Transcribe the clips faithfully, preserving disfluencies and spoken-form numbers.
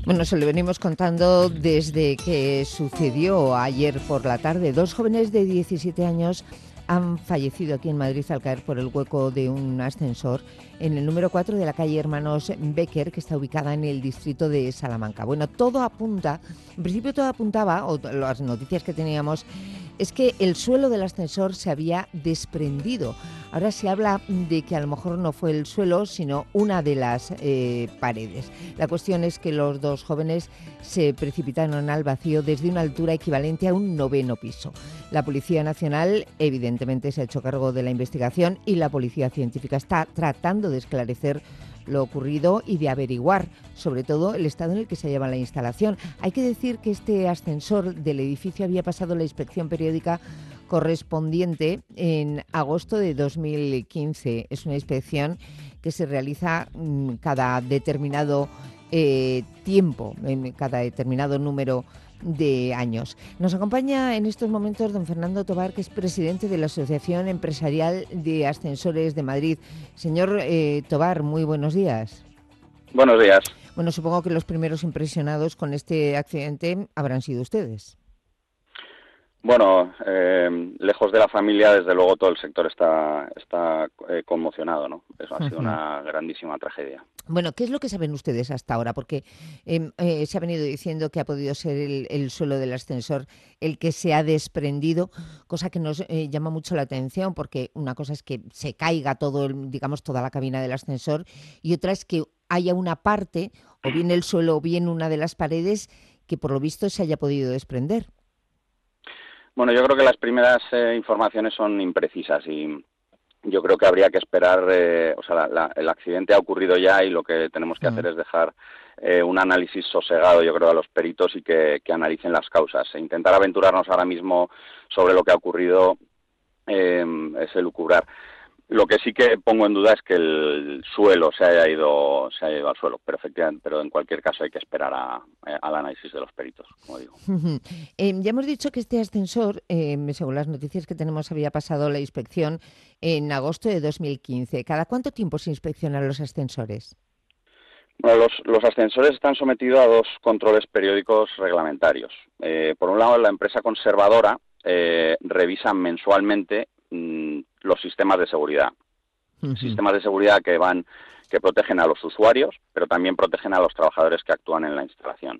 Bueno, se lo venimos contando desde que sucedió ayer por la tarde. Dos jóvenes de diecisiete años han fallecido aquí en Madrid al caer por el hueco de un ascensor en el número cuatro de la calle Hermanos Becker, que está ubicada en el distrito de Salamanca. Bueno, todo apunta, en principio todo apuntaba, o las noticias que teníamos, es que el suelo del ascensor se había desprendido. Ahora se habla de que a lo mejor no fue el suelo, sino una de las eh, paredes. La cuestión es que los dos jóvenes se precipitaron al vacío desde una altura equivalente a un noveno piso. La Policía Nacional evidentemente se ha hecho cargo de la investigación y la Policía Científica está tratando de esclarecer lo ocurrido y de averiguar, sobre todo, el estado en el que se lleva la instalación. Hay que decir que este ascensor del edificio había pasado la inspección periódica correspondiente en agosto de dos mil quince. Es una inspección que se realiza mmm, cada determinado eh, tiempo, en cada determinado número de años. Nos acompaña en estos momentos don Fernando Tobar, que es presidente de la Asociación Empresarial de Ascensores de Madrid. Señor eh, Tobar, muy buenos días. Buenos días. Bueno, supongo que los primeros impresionados con este accidente habrán sido ustedes. Bueno, eh, lejos de la familia, desde luego todo el sector está, está eh, conmocionado, ¿no? Eso ha sido uh-huh. una grandísima tragedia. Bueno, ¿qué es lo que saben ustedes hasta ahora? Porque eh, eh, se ha venido diciendo que ha podido ser el, el suelo del ascensor el que se ha desprendido, cosa que nos eh, llama mucho la atención, porque una cosa es que se caiga todo, el, digamos, toda la cabina del ascensor, y otra es que haya una parte, o bien el suelo o bien una de las paredes, que por lo visto se haya podido desprender. Bueno, yo creo que las primeras eh, informaciones son imprecisas y yo creo que habría que esperar, eh, o sea, la, la, el accidente ha ocurrido ya y lo que tenemos que mm. hacer es dejar eh, un análisis sosegado, yo creo, a los peritos y que, que analicen las causas. E intentar aventurarnos ahora mismo sobre lo que ha ocurrido eh, es elucubrar. Lo que sí que pongo en duda es que el suelo se haya ido se haya ido al suelo, pero efectivamente, pero en cualquier caso hay que esperar a, a, al análisis de los peritos, como digo. Uh-huh. Eh, ya hemos dicho que este ascensor, eh, según las noticias que tenemos, había pasado la inspección en agosto de dos mil quince. ¿Cada cuánto tiempo se inspeccionan los ascensores? Bueno, los, los ascensores están sometidos a dos controles periódicos reglamentarios. Eh, por un lado, la empresa conservadora eh, revisa mensualmente mmm, los sistemas de seguridad. Uh-huh. Sistemas de seguridad que van, que protegen a los usuarios, pero también protegen a los trabajadores que actúan en la instalación.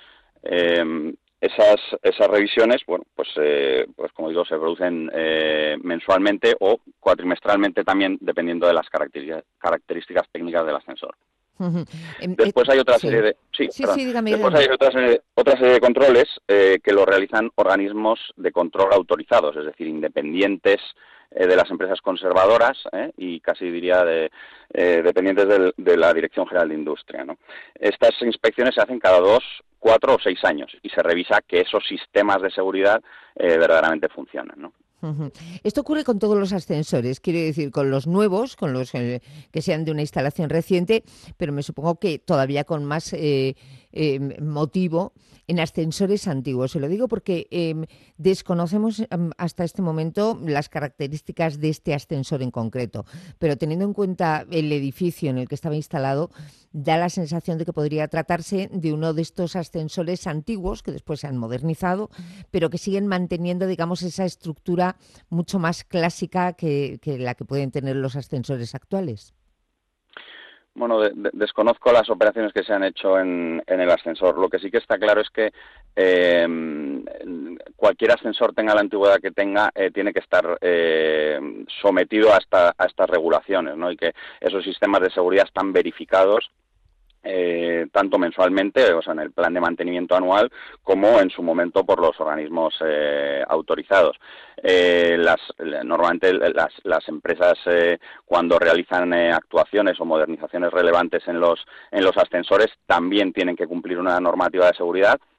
Eh, esas, esas revisiones, bueno, pues, eh, pues como digo, se producen eh, mensualmente o cuatrimestralmente también, dependiendo de las características, características técnicas del ascensor. Uh-huh. Después hay otra sí. serie de sí, sí, perdón. sí, dígame, Después dígame. hay otra serie, otra serie de controles eh, que lo realizan organismos de control autorizados, es decir, independientes eh, de las empresas conservadoras eh, y casi diría de, eh, dependientes del, de la Dirección General de Industria, ¿no? Estas inspecciones se hacen cada dos, cuatro o seis años y se revisa que esos sistemas de seguridad eh, verdaderamente funcionan, ¿no? Uh-huh. Esto ocurre con todos los ascensores, quiero decir, con los nuevos, con los eh, que sean de una instalación reciente, pero me supongo que todavía con más eh, eh, motivo en ascensores antiguos. Se lo digo porque eh, desconocemos eh, hasta este momento las características de este ascensor en concreto, pero teniendo en cuenta el edificio en el que estaba instalado, da la sensación de que podría tratarse de uno de estos ascensores antiguos que después se han modernizado, pero que siguen manteniendo, digamos, esa estructura mucho más clásica que, que la que pueden tener los ascensores actuales. Bueno, de, de, desconozco las operaciones que se han hecho en, en el ascensor. Lo que sí que está claro es que eh, cualquier ascensor, tenga la antigüedad que tenga, eh, tiene que estar eh, sometido a, esta, a estas regulaciones, ¿no? Y que esos sistemas de seguridad están verificados Eh, tanto mensualmente, o sea, en el plan de mantenimiento anual, como en su momento por los organismos eh, autorizados. Eh, las, normalmente las, las empresas eh, cuando realizan eh, actuaciones o modernizaciones relevantes en los, en los ascensores también tienen que cumplir una normativa de seguridad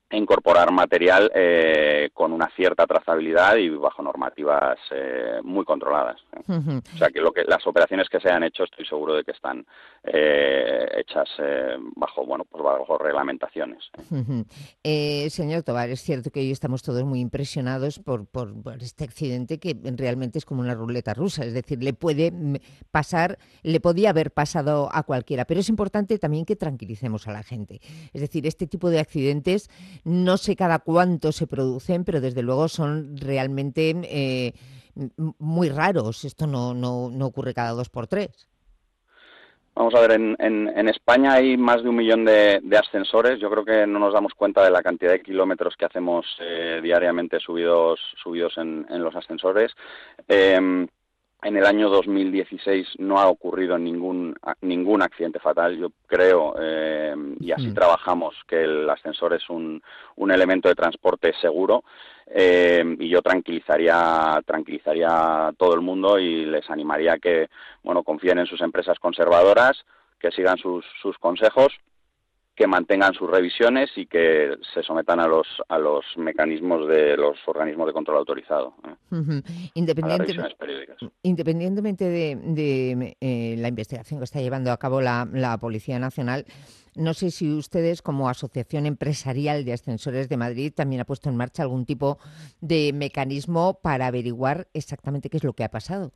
e incorporar material eh, con una cierta trazabilidad y bajo normativas eh, muy controladas. ¿eh? Uh-huh. O sea, que, lo que las operaciones que se han hecho estoy seguro de que están eh, hechas eh, bajo, bueno, pues bajo reglamentaciones. ¿eh? Uh-huh. Eh, señor Tobar, es cierto que hoy estamos todos muy impresionados por, por, por este accidente que realmente es como una ruleta rusa, es decir, le puede pasar, le podía haber pasado a cualquiera, pero es importante también que tranquilicemos a la gente. Es decir, este tipo de accidentes no sé cada cuánto se producen, pero desde luego son realmente eh, muy raros. Esto no, no, no ocurre cada dos por tres. Vamos a ver, en, en, en España hay más de un millón de, de ascensores. Yo creo que no nos damos cuenta de la cantidad de kilómetros que hacemos eh, diariamente subidos, subidos en, en los ascensores. Eh, En el año dos mil dieciséis no ha ocurrido ningún ningún accidente fatal. Yo creo, eh, y así mm. trabajamos, que el ascensor es un, un elemento de transporte seguro, eh, y yo tranquilizaría tranquilizaría a todo el mundo y les animaría a que, bueno, confíen en sus empresas conservadoras, que sigan sus, sus consejos, que mantengan sus revisiones y que se sometan a los a los mecanismos de los organismos de control autorizado. ¿eh? Uh-huh. Independiente, independientemente de, de eh, la investigación que está llevando a cabo la, la Policía Nacional, no sé si ustedes, como Asociación Empresarial de Ascensores de Madrid, también ha puesto en marcha algún tipo de mecanismo para averiguar exactamente qué es lo que ha pasado.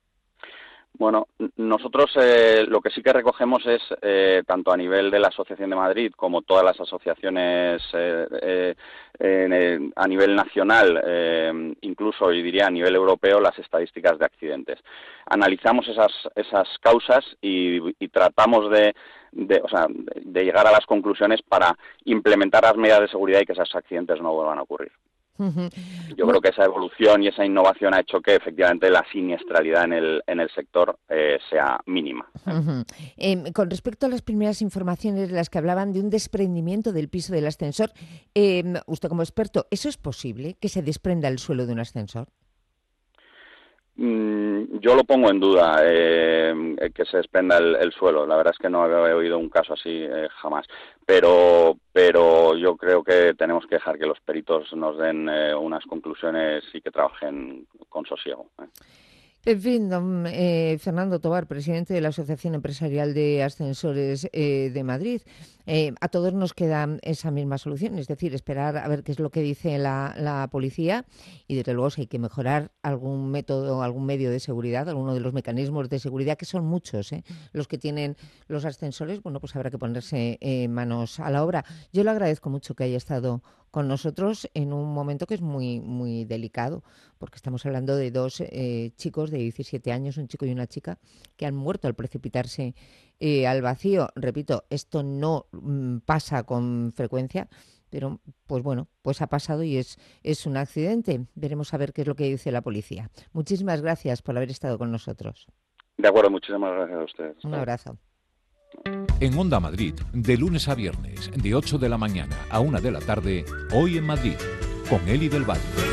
Bueno, nosotros eh, lo que sí que recogemos es, eh, tanto a nivel de la Asociación de Madrid como todas las asociaciones eh, eh, eh, a nivel nacional, eh, incluso, yo diría, a nivel europeo, las estadísticas de accidentes. Analizamos esas, esas causas y, y tratamos de, de, o sea, de llegar a las conclusiones para implementar las medidas de seguridad y que esos accidentes no vuelvan a ocurrir. Yo creo que esa evolución y esa innovación ha hecho que efectivamente la siniestralidad en el en el sector eh, sea mínima. Uh-huh. Eh, con respecto a las primeras informaciones, las que hablaban de un desprendimiento del piso del ascensor, eh, usted como experto, ¿eso es posible, que se desprenda el suelo de un ascensor? Yo lo pongo en duda, eh, que se desprenda el, el suelo. La verdad es que no había oído un caso así eh, jamás. Pero, pero yo creo que tenemos que dejar que los peritos nos den eh, unas conclusiones y que trabajen con sosiego. ¿eh? En fin, don eh, Fernando Tobar, presidente de la Asociación Empresarial de Ascensores eh, de Madrid, eh, a todos nos queda esa misma solución, es decir, esperar a ver qué es lo que dice la, la policía y, desde luego, si hay que mejorar algún método, algún medio de seguridad, alguno de los mecanismos de seguridad, que son muchos, ¿eh? los que tienen los ascensores, bueno, pues habrá que ponerse eh, manos a la obra. Yo le agradezco mucho que haya estado con nosotros en un momento que es muy muy delicado, porque estamos hablando de dos eh, chicos de diecisiete años, un chico y una chica, que han muerto al precipitarse eh, al vacío. Repito, esto no mm, pasa con frecuencia, pero pues bueno, pues ha pasado y es, es un accidente. Veremos a ver qué es lo que dice la policía. Muchísimas gracias por haber estado con nosotros. De acuerdo, muchísimas gracias a ustedes. Un abrazo. En Onda Madrid, de lunes a viernes, de ocho de la mañana a una de la tarde, Hoy en Madrid, con Eli del Valle.